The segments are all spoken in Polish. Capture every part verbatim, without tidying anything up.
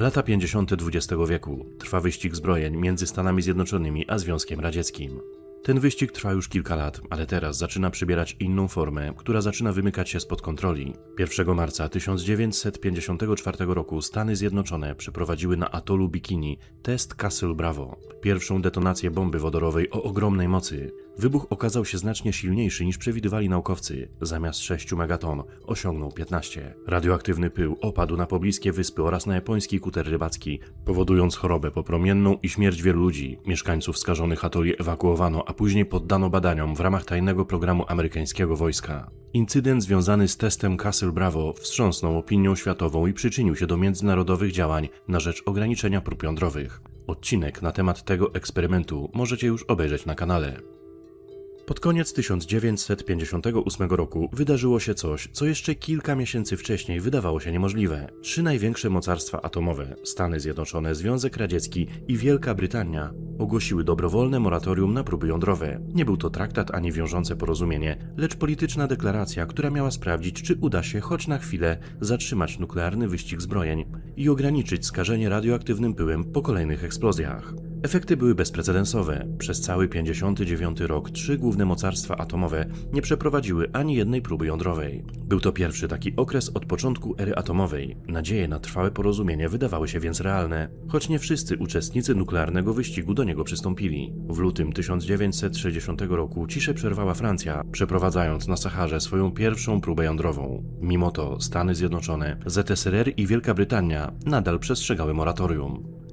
Lata pięćdziesiąte dwudziestego wieku. Trwa wyścig zbrojeń między Stanami Zjednoczonymi a Związkiem Radzieckim. Ten wyścig trwa już kilka lat, ale teraz zaczyna przybierać inną formę, która zaczyna wymykać się spod kontroli. pierwszego marca tysiąc dziewięćset pięćdziesiątego czwartego roku Stany Zjednoczone przeprowadziły na atolu Bikini test Castle Bravo, pierwszą detonację bomby wodorowej o ogromnej mocy. Wybuch okazał się znacznie silniejszy niż przewidywali naukowcy. Zamiast sześciu megaton osiągnął piętnaście. Radioaktywny pył opadł na pobliskie wyspy oraz na japoński kuter rybacki, powodując chorobę popromienną i śmierć wielu ludzi. Mieszkańców skażonych atoli ewakuowano, a później poddano badaniom w ramach tajnego programu amerykańskiego wojska. Incydent związany z testem Castle Bravo wstrząsnął opinią światową i przyczynił się do międzynarodowych działań na rzecz ograniczenia prób jądrowych. Odcinek na temat tego eksperymentu możecie już obejrzeć na kanale. Pod koniec tysiąc dziewięćset pięćdziesiątego ósmego roku wydarzyło się coś, co jeszcze kilka miesięcy wcześniej wydawało się niemożliwe. Trzy największe mocarstwa atomowe, Stany Zjednoczone, Związek Radziecki i Wielka Brytania, ogłosiły dobrowolne moratorium na próby jądrowe. Nie był to traktat ani wiążące porozumienie, lecz polityczna deklaracja, która miała sprawdzić, czy uda się choć na chwilę zatrzymać nuklearny wyścig zbrojeń i ograniczyć skażenie radioaktywnym pyłem po kolejnych eksplozjach. Efekty były bezprecedensowe. Przez cały pięćdziesiąty dziewiąty rok trzy główne mocarstwa atomowe nie przeprowadziły ani jednej próby jądrowej. Był to pierwszy taki okres od początku ery atomowej. Nadzieje na trwałe porozumienie wydawały się więc realne, choć nie wszyscy uczestnicy nuklearnego wyścigu do niego przystąpili. W lutym tysiąc dziewięćset sześćdziesiątego roku ciszę przerwała Francja, przeprowadzając na Saharze swoją pierwszą próbę jądrową. Mimo to Stany Zjednoczone, Z S R R i Wielka Brytania nadal przestrzegały moratorium.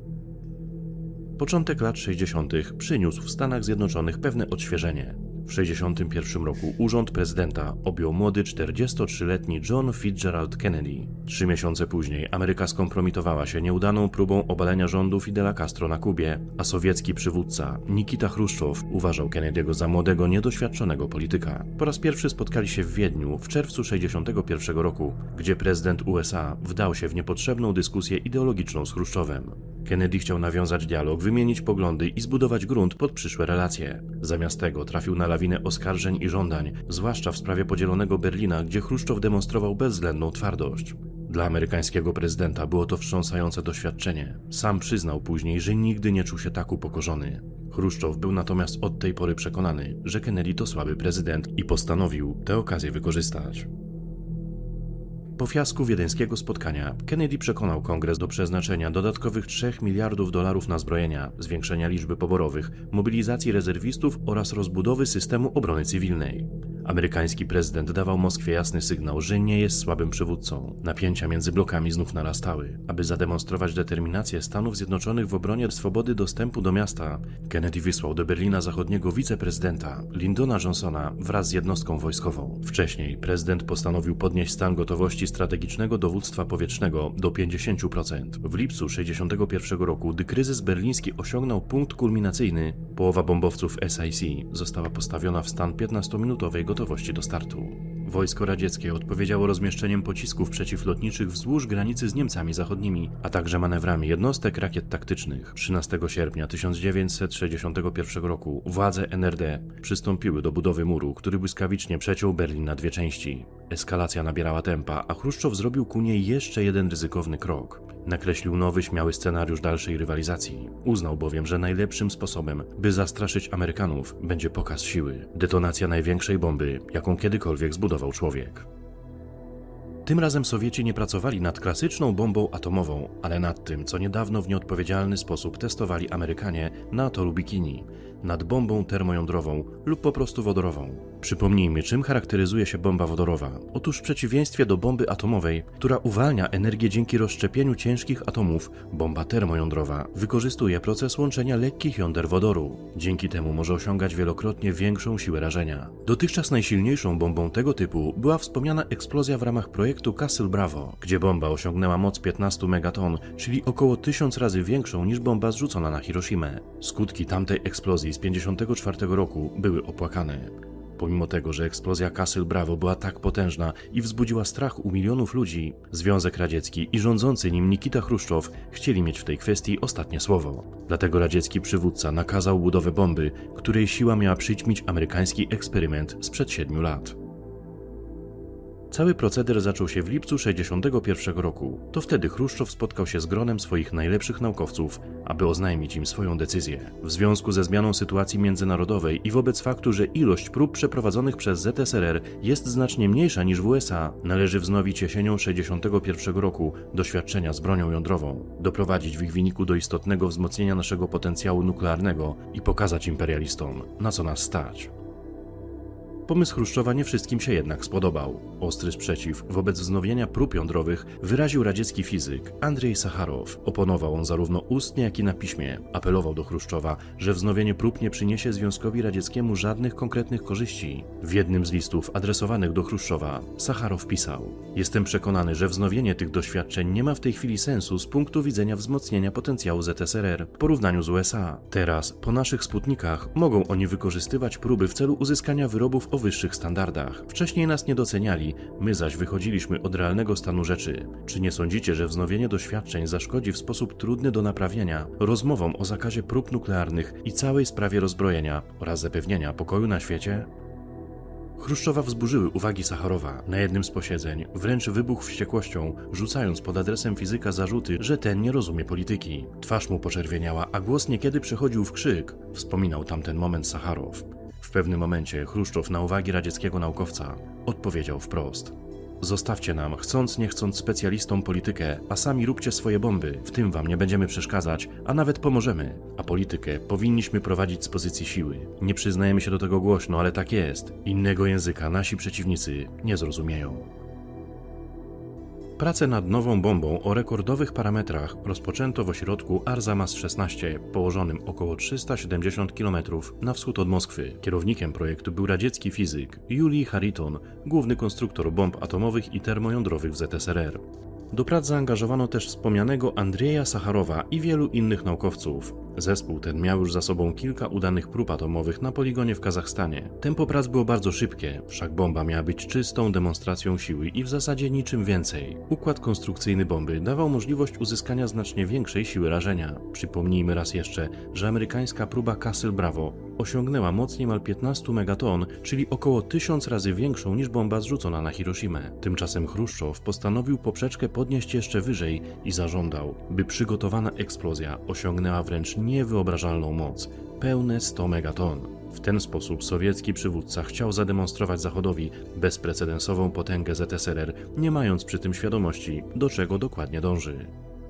Początek lat sześćdziesiątych przyniósł w Stanach Zjednoczonych pewne odświeżenie. W sześćdziesiątym pierwszym roku urząd prezydenta objął młody czterdziestotrzyletni John Fitzgerald Kennedy. Trzy miesiące później Ameryka skompromitowała się nieudaną próbą obalenia rządu Fidela Castro na Kubie, a sowiecki przywódca Nikita Chruszczow uważał Kennedy'ego za młodego, niedoświadczonego polityka. Po raz pierwszy spotkali się w Wiedniu w czerwcu sześćdziesiątego pierwszego roku, gdzie prezydent U S A wdał się w niepotrzebną dyskusję ideologiczną z Chruszczowem. Kennedy chciał nawiązać dialog, wymienić poglądy i zbudować grunt pod przyszłe relacje. Zamiast tego trafił na lawinę oskarżeń i żądań, zwłaszcza w sprawie podzielonego Berlina, gdzie Chruszczow demonstrował bezwzględną twardość. Dla amerykańskiego prezydenta było to wstrząsające doświadczenie. Sam przyznał później, że nigdy nie czuł się tak upokorzony. Chruszczow był natomiast od tej pory przekonany, że Kennedy to słaby prezydent i postanowił tę okazję wykorzystać. Po fiasku wiedeńskiego spotkania Kennedy przekonał Kongres do przeznaczenia dodatkowych trzech miliardów dolarów na zbrojenia, zwiększenia liczby poborowych, mobilizacji rezerwistów oraz rozbudowy systemu obrony cywilnej. Amerykański prezydent dawał Moskwie jasny sygnał, że nie jest słabym przywódcą. Napięcia między blokami znów narastały. Aby zademonstrować determinację Stanów Zjednoczonych w obronie swobody dostępu do miasta, Kennedy wysłał do Berlina Zachodniego wiceprezydenta Lyndona Johnsona wraz z jednostką wojskową. Wcześniej prezydent postanowił podnieść stan gotowości strategicznego dowództwa powietrznego do pięćdziesięciu procent. W lipcu sześćdziesiątego pierwszego roku, gdy kryzys berliński osiągnął punkt kulminacyjny, połowa bombowców S I C została postawiona w stan piętnastominutowej gotowości do startu. Wojsko radzieckie odpowiedziało rozmieszczeniem pocisków przeciwlotniczych wzdłuż granicy z Niemcami Zachodnimi, a także manewrami jednostek rakiet taktycznych. trzynastego sierpnia tysiąc dziewięćset sześćdziesiątego pierwszego roku władze N R D przystąpiły do budowy muru, który błyskawicznie przeciął Berlin na dwie części. Eskalacja nabierała tempa, a Chruszczow zrobił ku niej jeszcze jeden ryzykowny krok. Nakreślił nowy, śmiały scenariusz dalszej rywalizacji. Uznał bowiem, że najlepszym sposobem, by zastraszyć Amerykanów, będzie pokaz siły. Detonacja największej bomby, jaką kiedykolwiek zbudował człowiek. Tym razem Sowieci nie pracowali nad klasyczną bombą atomową, ale nad tym, co niedawno w nieodpowiedzialny sposób testowali Amerykanie na atolu Bikini, nad bombą termojądrową lub po prostu wodorową. Przypomnijmy, czym charakteryzuje się bomba wodorowa. Otóż w przeciwieństwie do bomby atomowej, która uwalnia energię dzięki rozszczepieniu ciężkich atomów, bomba termojądrowa wykorzystuje proces łączenia lekkich jąder wodoru. Dzięki temu może osiągać wielokrotnie większą siłę rażenia. Dotychczas najsilniejszą bombą tego typu była wspomniana eksplozja w ramach projektu Castle Bravo, gdzie bomba osiągnęła moc piętnaście megaton, czyli około tysiąc razy większą niż bomba zrzucona na Hiroshimę. Skutki tamtej eksplozji z pięćdziesiątego czwartego roku były opłakane. Pomimo tego, że eksplozja Castle Bravo była tak potężna i wzbudziła strach u milionów ludzi, Związek Radziecki i rządzący nim Nikita Chruszczow chcieli mieć w tej kwestii ostatnie słowo. Dlatego radziecki przywódca nakazał budowę bomby, której siła miała przyćmić amerykański eksperyment sprzed siedmiu lat. Cały proceder zaczął się w lipcu sześćdziesiątego pierwszego roku. To wtedy Chruszczow spotkał się z gronem swoich najlepszych naukowców, aby oznajmić im swoją decyzję. W związku ze zmianą sytuacji międzynarodowej i wobec faktu, że ilość prób przeprowadzonych przez Z S R R jest znacznie mniejsza niż w U S A, należy wznowić jesienią sześćdziesiątego pierwszego roku doświadczenia z bronią jądrową, doprowadzić w ich wyniku do istotnego wzmocnienia naszego potencjału nuklearnego i pokazać imperialistom, na co nas stać. Pomysł Chruszczowa nie wszystkim się jednak spodobał. Ostry sprzeciw wobec wznowienia prób jądrowych wyraził radziecki fizyk Andrzej Sacharow. Oponował on zarówno ustnie, jak i na piśmie. Apelował do Chruszczowa, że wznowienie prób nie przyniesie Związkowi Radzieckiemu żadnych konkretnych korzyści. W jednym z listów adresowanych do Chruszczowa Sacharow pisał: Jestem przekonany, że wznowienie tych doświadczeń nie ma w tej chwili sensu z punktu widzenia wzmocnienia potencjału Z S R R w porównaniu z U S A. Teraz, po naszych Sputnikach, mogą oni wykorzystywać próby w celu uzyskania wyrobów o wyższych standardach. Wcześniej nas nie doceniali, my zaś wychodziliśmy od realnego stanu rzeczy. Czy nie sądzicie, że wznowienie doświadczeń zaszkodzi w sposób trudny do naprawienia rozmowom o zakazie prób nuklearnych i całej sprawie rozbrojenia oraz zapewnienia pokoju na świecie? Chruszczowa wzburzyły uwagi Sacharowa. Na jednym z posiedzeń wręcz wybuchł wściekłością, rzucając pod adresem fizyka zarzuty, że ten nie rozumie polityki. Twarz mu poczerwieniała, a głos niekiedy przechodził w krzyk, wspominał tamten moment Sacharow. W pewnym momencie Chruszczow na uwagi radzieckiego naukowca odpowiedział wprost: Zostawcie nam, chcąc nie chcąc, specjalistom politykę, a sami róbcie swoje bomby, w tym wam nie będziemy przeszkadzać, a nawet pomożemy. A politykę powinniśmy prowadzić z pozycji siły. Nie przyznajemy się do tego głośno, ale tak jest. Innego języka nasi przeciwnicy nie zrozumieją. Pracę nad nową bombą o rekordowych parametrach rozpoczęto w ośrodku Arzamas szesnaście, położonym około trzysta siedemdziesiąt kilometrów na wschód od Moskwy. Kierownikiem projektu był radziecki fizyk Julij Hariton, główny konstruktor bomb atomowych i termojądrowych w Z S R R. Do prac zaangażowano też wspomnianego Andrzeja Sacharowa i wielu innych naukowców. Zespół ten miał już za sobą kilka udanych prób atomowych na poligonie w Kazachstanie. Tempo prac było bardzo szybkie, wszak bomba miała być czystą demonstracją siły i w zasadzie niczym więcej. Układ konstrukcyjny bomby dawał możliwość uzyskania znacznie większej siły rażenia. Przypomnijmy raz jeszcze, że amerykańska próba Castle Bravo osiągnęła moc niemal piętnaście megaton, czyli około tysiąc razy większą niż bomba zrzucona na Hiroshimę. Tymczasem Chruszczow postanowił poprzeczkę podnieść jeszcze wyżej i zażądał, by przygotowana eksplozja osiągnęła wręcz niewyobrażalną moc, pełne sto megaton. W ten sposób sowiecki przywódca chciał zademonstrować Zachodowi bezprecedensową potęgę Z S R R, nie mając przy tym świadomości, do czego dokładnie dąży.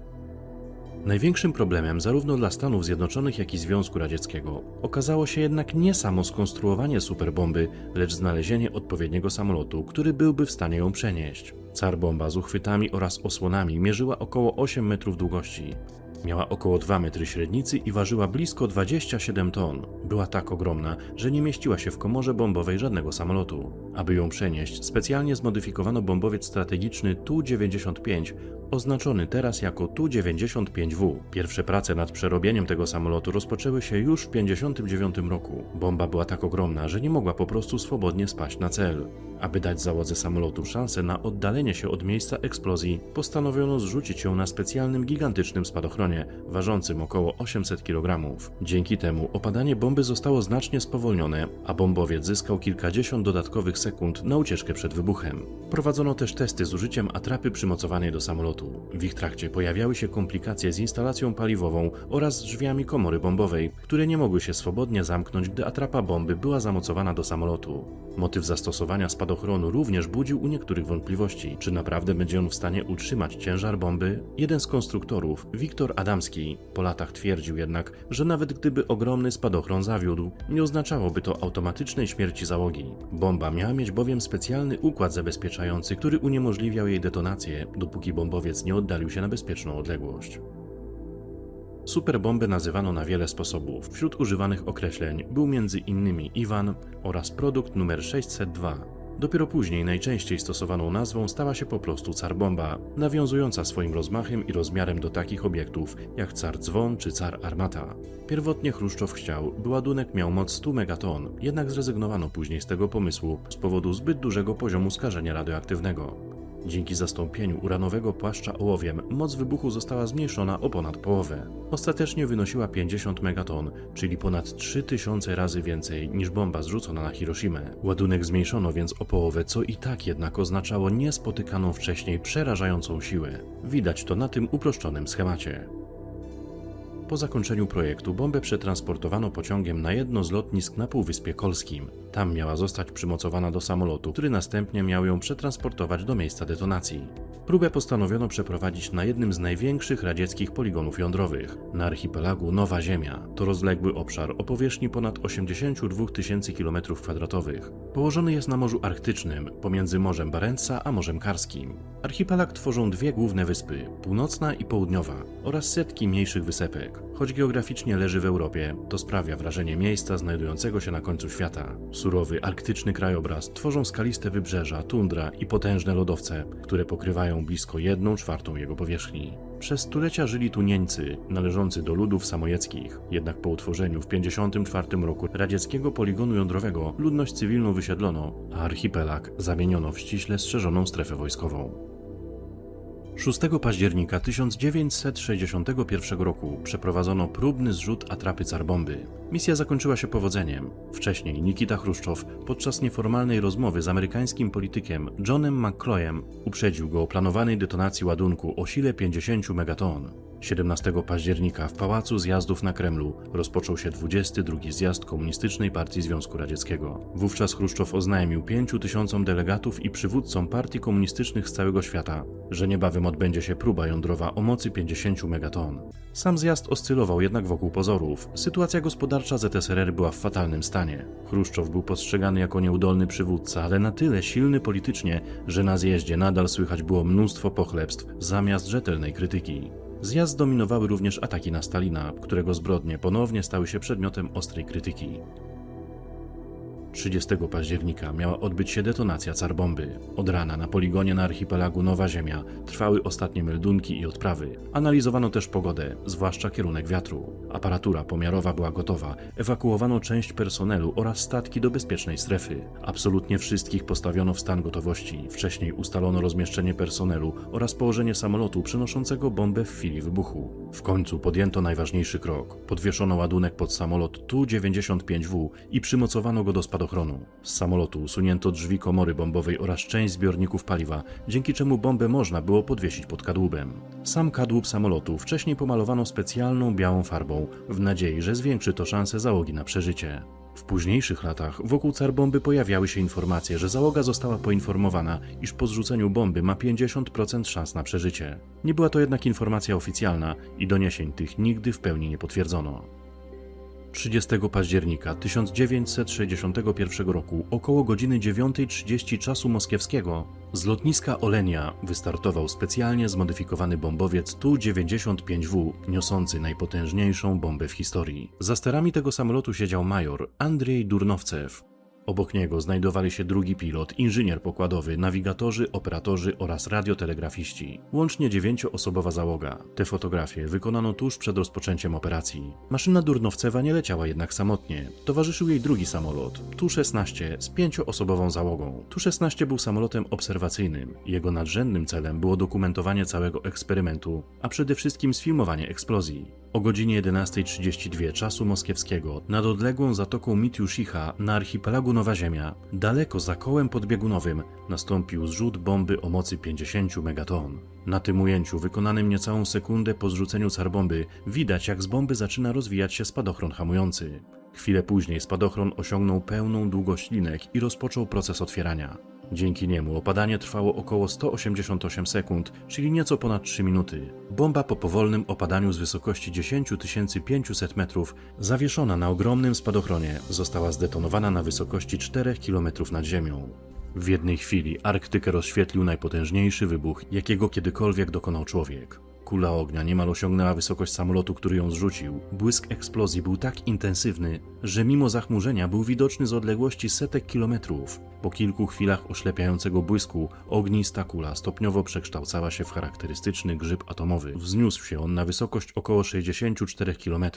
Największym problemem zarówno dla Stanów Zjednoczonych, jak i Związku Radzieckiego okazało się jednak nie samo skonstruowanie superbomby, lecz znalezienie odpowiedniego samolotu, który byłby w stanie ją przenieść. Car bomba z uchwytami oraz osłonami mierzyła około osiem metrów długości. Miała około dwa metry średnicy i ważyła blisko dwadzieścia siedem ton. Była tak ogromna, że nie mieściła się w komorze bombowej żadnego samolotu. Aby ją przenieść, specjalnie zmodyfikowano bombowiec strategiczny Tu dziewięćdziesiąt pięć, oznaczony teraz jako Tu dziewięćdziesiąt pięć W. Pierwsze prace nad przerobieniem tego samolotu rozpoczęły się już w tysiąc dziewięćset pięćdziesiątym dziewiątym roku. Bomba była tak ogromna, że nie mogła po prostu swobodnie spaść na cel. Aby dać załodze samolotu szansę na oddalenie się od miejsca eksplozji, postanowiono zrzucić ją na specjalnym gigantycznym spadochronie, ważącym około osiemset kilogramów. Dzięki temu opadanie bomby zostało znacznie spowolnione, a bombowiec zyskał kilkadziesiąt dodatkowych sekund na ucieczkę przed wybuchem. Prowadzono też testy z użyciem atrapy przymocowanej do samolotu. W ich trakcie pojawiały się komplikacje z instalacją paliwową oraz z drzwiami komory bombowej, które nie mogły się swobodnie zamknąć, gdy atrapa bomby była zamocowana do samolotu. Motyw zastosowania spadochronu również budził u niektórych wątpliwości, czy naprawdę będzie on w stanie utrzymać ciężar bomby. Jeden z konstruktorów, Wiktor Adamski, po latach twierdził jednak, że nawet gdyby ogromny spadochron zawiódł, nie oznaczałoby to automatycznej śmierci załogi. Bomba miała mieć bowiem specjalny układ zabezpieczający, który uniemożliwiał jej detonację, dopóki bombowiec nie oddalił się na bezpieczną odległość. Superbombę nazywano na wiele sposobów. Wśród używanych określeń był między innymi Iwan oraz produkt numer sześćset dwa. Dopiero później najczęściej stosowaną nazwą stała się po prostu Car Bomba, nawiązująca swoim rozmachem i rozmiarem do takich obiektów jak Car Dzwon czy Car Armata. Pierwotnie Chruszczow chciał, by ładunek miał moc stu megaton, jednak zrezygnowano później z tego pomysłu z powodu zbyt dużego poziomu skażenia radioaktywnego. Dzięki zastąpieniu uranowego płaszcza ołowiem moc wybuchu została zmniejszona o ponad połowę. Ostatecznie wynosiła pięćdziesiąt megaton, czyli ponad trzy tysiące razy więcej niż bomba zrzucona na Hiroshimę. Ładunek zmniejszono więc o połowę, co i tak jednak oznaczało niespotykaną wcześniej przerażającą siłę. Widać to na tym uproszczonym schemacie. Po zakończeniu projektu bombę przetransportowano pociągiem na jedno z lotnisk na Półwyspie Kolskim. Tam miała zostać przymocowana do samolotu, który następnie miał ją przetransportować do miejsca detonacji. Próbę postanowiono przeprowadzić na jednym z największych radzieckich poligonów jądrowych, na archipelagu Nowa Ziemia. To rozległy obszar o powierzchni ponad osiemdziesiąt dwa tysiące kilometrów kwadratowych. Położony jest na Morzu Arktycznym, pomiędzy Morzem Barentsa a Morzem Karskim. Archipelag tworzą dwie główne wyspy, północna i południowa, oraz setki mniejszych wysepek. Choć geograficznie leży w Europie, to sprawia wrażenie miejsca znajdującego się na końcu świata. Surowy, arktyczny krajobraz tworzą skaliste wybrzeża, tundra i potężne lodowce, które pokrywają blisko jedną czwartą jego powierzchni. Przez stulecia żyli tu Niemcy, należący do ludów samojeckich. Jednak po utworzeniu w tysiąc dziewięćset pięćdziesiątym czwartym roku radzieckiego poligonu jądrowego ludność cywilną wysiedlono, a archipelag zamieniono w ściśle strzeżoną strefę wojskową. szóstego października tysiąc dziewięćset sześćdziesiątego pierwszego roku przeprowadzono próbny zrzut atrapy Car-bomby. Misja zakończyła się powodzeniem. Wcześniej Nikita Chruszczow podczas nieformalnej rozmowy z amerykańskim politykiem Johnem McCloyem uprzedził go o planowanej detonacji ładunku o sile pięćdziesiąt megaton. siedemnastego października w Pałacu Zjazdów na Kremlu rozpoczął się dwudziesty drugi zjazd Komunistycznej Partii Związku Radzieckiego. Wówczas Chruszczow oznajmił pięciu tysiącom delegatów i przywódcom partii komunistycznych z całego świata, że niebawem odbędzie się próba jądrowa o mocy pięćdziesiąt megaton. Sam zjazd oscylował jednak wokół pozorów. Sytuacja gospodarcza Z S R R była w fatalnym stanie. Chruszczow był postrzegany jako nieudolny przywódca, ale na tyle silny politycznie, że na zjeździe nadal słychać było mnóstwo pochlebstw zamiast rzetelnej krytyki. Zjazd zdominowały również ataki na Stalina, którego zbrodnie ponownie stały się przedmiotem ostrej krytyki. trzydziestego października miała odbyć się detonacja Car-bomby. Od rana na poligonie na archipelagu Nowa Ziemia trwały ostatnie meldunki i odprawy. Analizowano też pogodę, zwłaszcza kierunek wiatru. Aparatura pomiarowa była gotowa, ewakuowano część personelu oraz statki do bezpiecznej strefy. Absolutnie wszystkich postawiono w stan gotowości. Wcześniej ustalono rozmieszczenie personelu oraz położenie samolotu przenoszącego bombę w chwili wybuchu. W końcu podjęto najważniejszy krok. Podwieszono ładunek pod samolot Tu dziewięćdziesiąt pięć W i przymocowano go do spadochronu. Z samolotu usunięto drzwi komory bombowej oraz część zbiorników paliwa, dzięki czemu bombę można było podwiesić pod kadłubem. Sam kadłub samolotu wcześniej pomalowano specjalną białą farbą, w nadziei, że zwiększy to szanse załogi na przeżycie. W późniejszych latach wokół Car-bomby pojawiały się informacje, że załoga została poinformowana, iż po zrzuceniu bomby ma pięćdziesiąt procent szans na przeżycie. Nie była to jednak informacja oficjalna i doniesień tych nigdy w pełni nie potwierdzono. trzydziestego października tysiąc dziewięćset sześćdziesiątego pierwszego roku około godziny dziewiątej trzydzieści czasu moskiewskiego z lotniska Olenia wystartował specjalnie zmodyfikowany bombowiec Tu dziewięćdziesiąt pięć W, niosący najpotężniejszą bombę w historii. Za sterami tego samolotu siedział major Andrzej Durnowcew. Obok niego znajdowali się drugi pilot, inżynier pokładowy, nawigatorzy, operatorzy oraz radiotelegrafiści. Łącznie dziewięcioosobowa załoga. Te fotografie wykonano tuż przed rozpoczęciem operacji. Maszyna Durnowcewa nie leciała jednak samotnie. Towarzyszył jej drugi samolot, Tu szesnaście, z pięcioosobową załogą. Tu szesnaście był samolotem obserwacyjnym. Jego nadrzędnym celem było dokumentowanie całego eksperymentu, a przede wszystkim sfilmowanie eksplozji. O godzinie jedenastej trzydzieści dwie czasu moskiewskiego nad odległą zatoką Mitiushicha na archipelagu Nowa Ziemia, daleko za kołem podbiegunowym, nastąpił zrzut bomby o mocy pięćdziesiąt megaton. Na tym ujęciu, wykonanym niecałą sekundę po zrzuceniu Car-bomby, widać, jak z bomby zaczyna rozwijać się spadochron hamujący. Chwilę później spadochron osiągnął pełną długość linek i rozpoczął proces otwierania. Dzięki niemu opadanie trwało około sto osiemdziesiąt osiem sekund, czyli nieco ponad trzy minuty. Bomba po powolnym opadaniu z wysokości dziesięć tysięcy pięćset metrów, zawieszona na ogromnym spadochronie, została zdetonowana na wysokości czterech kilometrów nad ziemią. W jednej chwili Arktykę rozświetlił najpotężniejszy wybuch, jakiego kiedykolwiek dokonał człowiek. Kula ognia niemal osiągnęła wysokość samolotu, który ją zrzucił. Błysk eksplozji był tak intensywny, że mimo zachmurzenia był widoczny z odległości setek kilometrów. Po kilku chwilach oślepiającego błysku ognista kula stopniowo przekształcała się w charakterystyczny grzyb atomowy. Wzniósł się on na wysokość około sześćdziesięciu czterech kilometrów.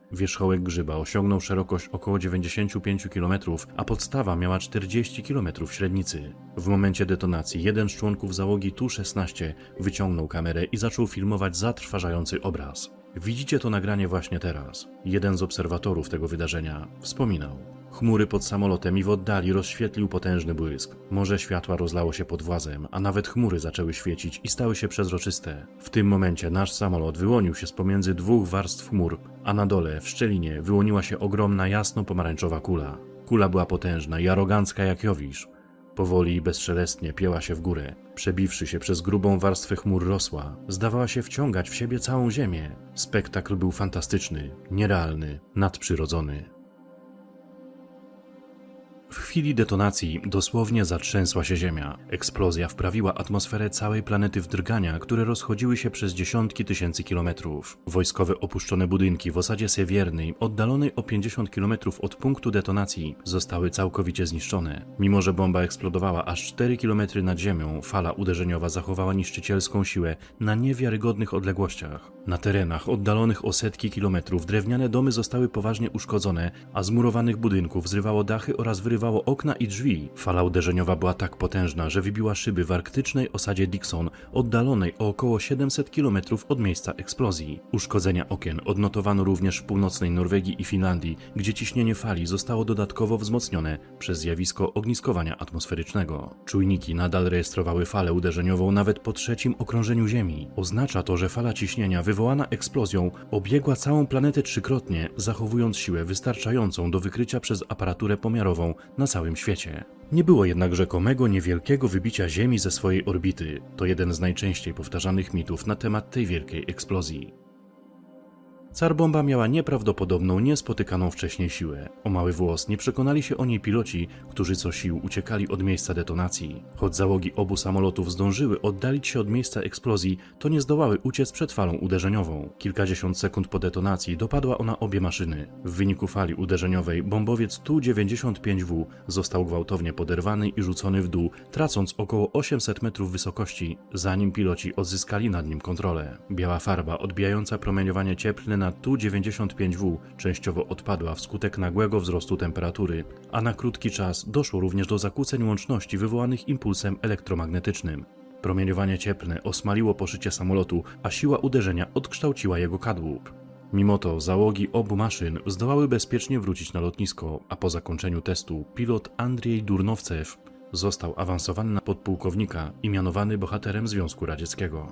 Wierzchołek grzyba osiągnął szerokość około dziewięćdziesiąt pięć kilometrów, a podstawa miała czterdzieści kilometrów średnicy. W momencie detonacji jeden z członków załogi Tu szesnaście wyciągnął kamerę i zaczął filmować zatrważający obraz. Widzicie to nagranie właśnie teraz. Jeden z obserwatorów tego wydarzenia wspominał: chmury pod samolotem i w oddali rozświetlił potężny błysk. Morze światła rozlało się pod włazem, a nawet chmury zaczęły świecić i stały się przezroczyste. W tym momencie nasz samolot wyłonił się z pomiędzy dwóch warstw chmur, a na dole, w szczelinie, wyłoniła się ogromna jasno-pomarańczowa kula. Kula była potężna i arogancka jak Jowisz. Powoli i bezszelestnie pięła się w górę. Przebiwszy się przez grubą warstwę chmur rosła. Zdawała się wciągać w siebie całą ziemię. Spektakl był fantastyczny, nierealny, nadprzyrodzony. W chwili detonacji dosłownie zatrzęsła się Ziemia. Eksplozja wprawiła atmosferę całej planety w drgania, które rozchodziły się przez dziesiątki tysięcy kilometrów. Wojskowe opuszczone budynki w osadzie Sewiernej, oddalonej o pięćdziesiąt kilometrów od punktu detonacji, zostały całkowicie zniszczone. Mimo że bomba eksplodowała aż cztery kilometry nad ziemią, fala uderzeniowa zachowała niszczycielską siłę na niewiarygodnych odległościach. Na terenach oddalonych o setki kilometrów drewniane domy zostały poważnie uszkodzone, a z murowanych budynków zrywało dachy oraz wyrywało okna i drzwi. Fala uderzeniowa była tak potężna, że wybiła szyby w arktycznej osadzie Dixon, oddalonej o około siedemset kilometrów od miejsca eksplozji. Uszkodzenia okien odnotowano również w północnej Norwegii i Finlandii, gdzie ciśnienie fali zostało dodatkowo wzmocnione przez zjawisko ogniskowania atmosferycznego. Czujniki nadal rejestrowały falę uderzeniową nawet po trzecim okrążeniu Ziemi. Oznacza to, że fala ciśnienia wywołana eksplozją obiegła całą planetę trzykrotnie, zachowując siłę wystarczającą do wykrycia przez aparaturę pomiarową na całym świecie. Nie było jednak rzekomego niewielkiego wybicia Ziemi ze swojej orbity. To jeden z najczęściej powtarzanych mitów na temat tej wielkiej eksplozji. Car bomba miała nieprawdopodobną, niespotykaną wcześniej siłę. O mały włos nie przekonali się o niej piloci, którzy co sił uciekali od miejsca detonacji. Choć załogi obu samolotów zdążyły oddalić się od miejsca eksplozji, to nie zdołały uciec przed falą uderzeniową. Kilkadziesiąt sekund po detonacji dopadła ona obie maszyny. W wyniku fali uderzeniowej bombowiec Tu dziewięćdziesiąt pięć W został gwałtownie poderwany i rzucony w dół, tracąc około osiemset metrów wysokości, zanim piloci odzyskali nad nim kontrolę. Biała farba odbijająca promieniowanie cieplne na Tu dziewięćdziesiąt pięć W częściowo odpadła wskutek nagłego wzrostu temperatury, a na krótki czas doszło również do zakłóceń łączności wywołanych impulsem elektromagnetycznym. Promieniowanie cieplne osmaliło poszycie samolotu, a siła uderzenia odkształciła jego kadłub. Mimo to załogi obu maszyn zdołały bezpiecznie wrócić na lotnisko, a po zakończeniu testu pilot Andrzej Durnowcew został awansowany na podpułkownika i mianowany bohaterem Związku Radzieckiego.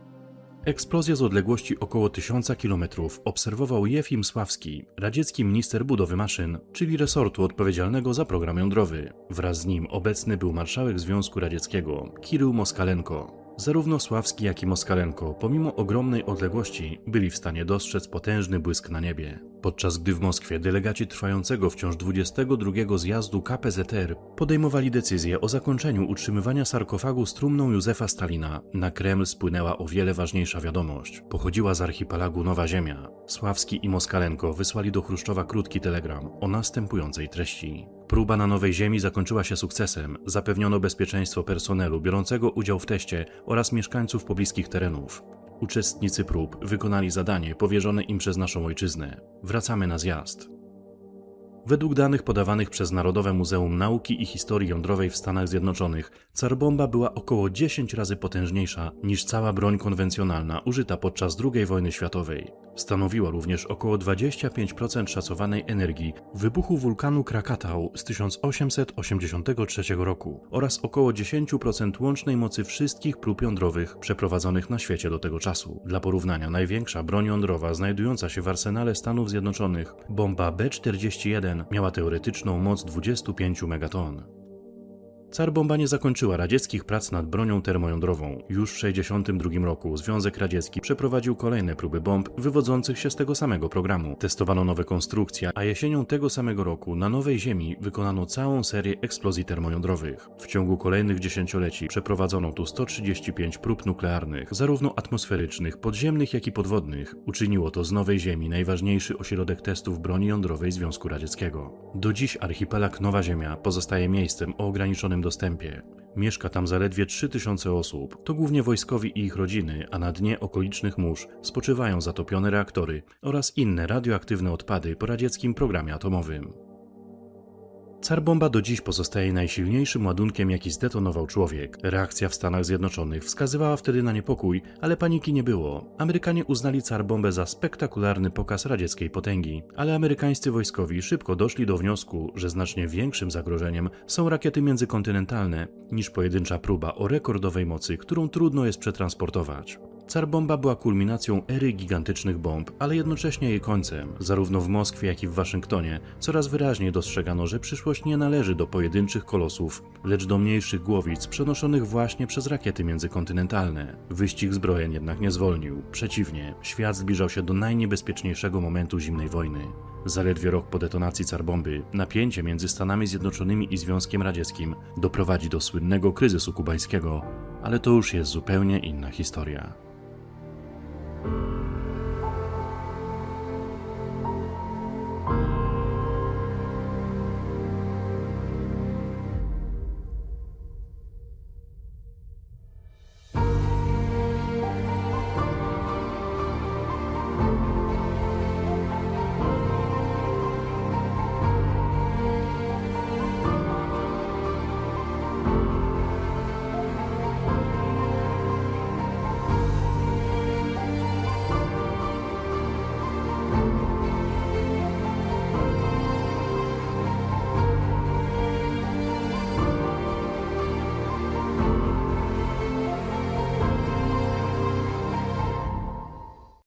Eksplozję z odległości około tysiąca kilometrów obserwował Jefim Sławski, radziecki minister budowy maszyn, czyli resortu odpowiedzialnego za program jądrowy. Wraz z nim obecny był marszałek Związku Radzieckiego, Kirył Moskalenko. Zarówno Sławski, jak i Moskalenko, pomimo ogromnej odległości, byli w stanie dostrzec potężny błysk na niebie. Podczas gdy w Moskwie delegaci trwającego wciąż dwudziestego drugiego zjazdu K P Z R podejmowali decyzję o zakończeniu utrzymywania sarkofagu z trumną Józefa Stalina, na Kreml spłynęła o wiele ważniejsza wiadomość. Pochodziła z archipelagu Nowa Ziemia. Sławski i Moskalenko wysłali do Chruszczowa krótki telegram o następującej treści. Próba na Nowej Ziemi zakończyła się sukcesem. Zapewniono bezpieczeństwo personelu biorącego udział w teście oraz mieszkańców pobliskich terenów. Uczestnicy prób wykonali zadanie powierzone im przez naszą ojczyznę. Wracamy na zjazd. Według danych podawanych przez Narodowe Muzeum Nauki i Historii Jądrowej w Stanach Zjednoczonych, car bomba była około dziesięć razy potężniejsza niż cała broń konwencjonalna użyta podczas drugiej wojny światowej. Stanowiła również około dwadzieścia pięć procent szacowanej energii wybuchu wulkanu Krakatau z tysiąc osiemset osiemdziesiątego trzeciego roku oraz około dziesięć procent łącznej mocy wszystkich prób jądrowych przeprowadzonych na świecie do tego czasu. Dla porównania, największa broń jądrowa znajdująca się w arsenale Stanów Zjednoczonych, bomba B czterdzieści jeden, miała teoretyczną moc dwadzieścia pięć megaton. Car bomba nie zakończyła radzieckich prac nad bronią termojądrową. Już w tysiąc dziewięćset sześćdziesiątym drugim roku Związek Radziecki przeprowadził kolejne próby bomb wywodzących się z tego samego programu. Testowano nowe konstrukcje, a jesienią tego samego roku na Nowej Ziemi wykonano całą serię eksplozji termojądrowych. W ciągu kolejnych dziesięcioleci przeprowadzono tu sto trzydzieści pięć prób nuklearnych, zarówno atmosferycznych, podziemnych, jak i podwodnych. Uczyniło to z Nowej Ziemi najważniejszy ośrodek testów broni jądrowej Związku Radzieckiego. Do dziś archipelag Nowa Ziemia pozostaje miejscem o ograniczonym dostępie. Mieszka tam zaledwie trzy tysiące osób. To głównie wojskowi i ich rodziny, a na dnie okolicznych mórz spoczywają zatopione reaktory oraz inne radioaktywne odpady po radzieckim programie atomowym. Car bomba do dziś pozostaje najsilniejszym ładunkiem, jaki zdetonował człowiek. Reakcja w Stanach Zjednoczonych wskazywała wtedy na niepokój, ale paniki nie było. Amerykanie uznali car bombę za spektakularny pokaz radzieckiej potęgi, ale amerykańscy wojskowi szybko doszli do wniosku, że znacznie większym zagrożeniem są rakiety międzykontynentalne niż pojedyncza próba o rekordowej mocy, którą trudno jest przetransportować. Car bomba była kulminacją ery gigantycznych bomb, ale jednocześnie jej końcem. Zarówno w Moskwie, jak i w Waszyngtonie coraz wyraźniej dostrzegano, że przyszłość nie należy do pojedynczych kolosów, lecz do mniejszych głowic przenoszonych właśnie przez rakiety międzykontynentalne. Wyścig zbrojeń jednak nie zwolnił. Przeciwnie, świat zbliżał się do najniebezpieczniejszego momentu zimnej wojny. Zaledwie rok po detonacji car bomby napięcie między Stanami Zjednoczonymi i Związkiem Radzieckim doprowadzi do słynnego kryzysu kubańskiego, ale to już jest zupełnie inna historia.